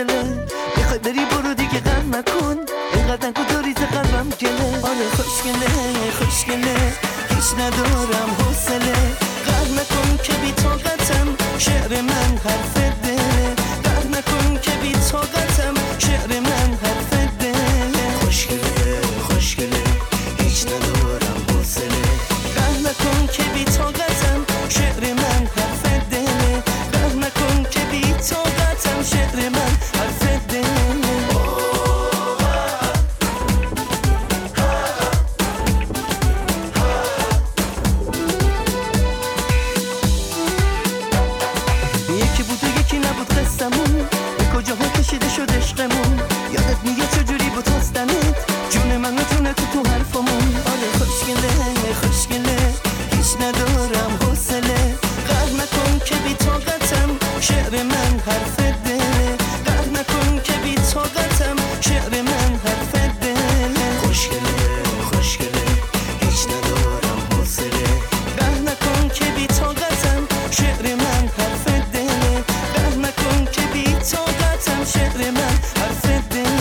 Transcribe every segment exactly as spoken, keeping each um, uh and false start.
حوصله، میخوای بری برو دیگه غم نکن، اینقدر نگو داری ز قلبم گله. آره خوشگله خوشگله هیچ ندارم حوصله، قهر نکن که بی طاقتم شعر من حرف دله، قهر نکن که بی طاقتم شعر من حرف دله. خوشگله خوشگله هیچ ندارم حوصله، قهر نکن که بی طاقتم شعر من حرف دله، قهر نکن که بی طاقتم شعر من حرف دله. یکی بود و یکی نبود قصمون، به کجاها کشیده شد عشقمون، یادت میگه چجوری بود هستنت جون من میتونه تو تو حرفمون. آره خوشگله خوشگله هیچ ندارم حوصله، قهر نکن که بی طاقتم شعر من حرف دله، قهر نکن که بی طاقتم شعر من حرف دله. خوشگله خوشگله هیچ ندارم حوصله، قهر نکن که بی طاقتم شعر من حرف دله، قهر نکن که بی طاقتم شعر من حرف دله.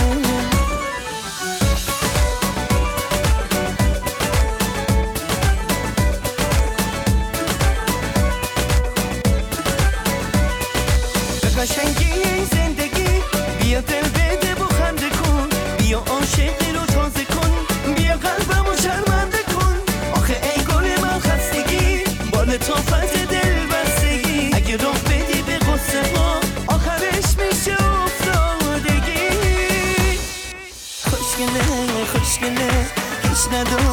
قشنگی این زندگی بیا دل بده و خنده کن، بیا عاشقی رو تازه کن، بیا قلبمو شرمنده کن. آخه ای گل من خستگی با لطافت دل بستگی، اگه راه بدی به غصه ها آخرش میشه افتادگی. خوشگله خوشگله هیچ ندارم